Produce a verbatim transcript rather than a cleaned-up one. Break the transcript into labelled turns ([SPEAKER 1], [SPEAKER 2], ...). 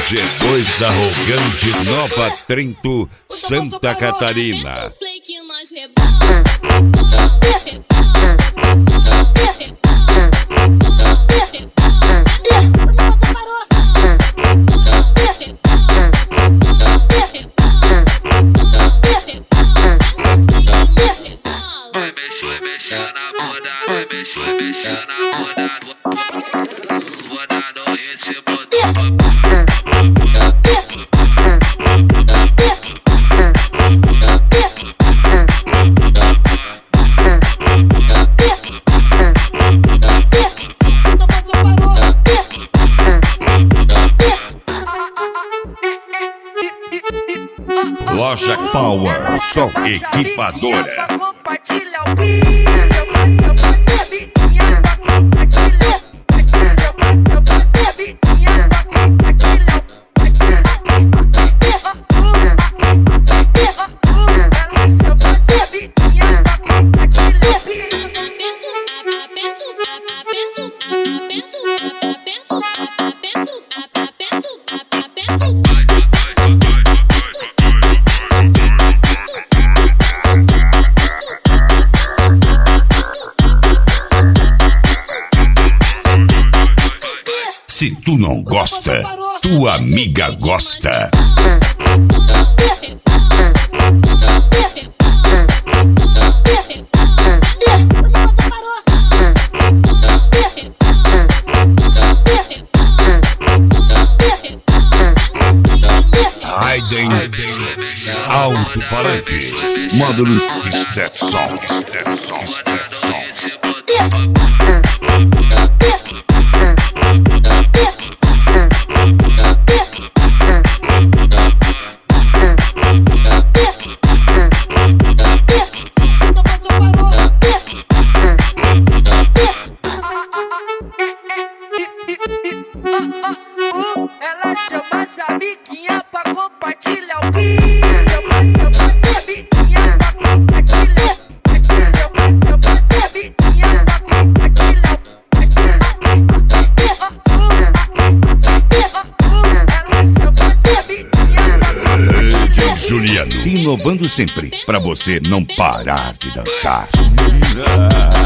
[SPEAKER 1] G dois Arrogante, Nova Trento, Santa Catarina.
[SPEAKER 2] Vai mexer, mexer na bunda, vai mexer, mexer na bunda. Vou dar no ritmo do
[SPEAKER 1] Loja Power, só equipadora.
[SPEAKER 3] Compartilha o vídeo, eu faço a biquinha pra compartilhar. Eu faço a biquinha pra compartilhar. Relaxa, eu faço a biquinha pra compartilhar.
[SPEAKER 1] Se tu não gosta, tua amiga gosta. Raiden Alto-Falantes, módulos Stetson, Stetson, Stetson.
[SPEAKER 3] Ela chama essa amiguinha pra compartilhar o vídeo. Eu faço a biquinha pra compartilhar. Eu faço a biquinha pra compartilhar. Ela chama essa biquinha pra compartilhar.
[SPEAKER 1] D J Juliano, inovando sempre, pra você não parar de dançar.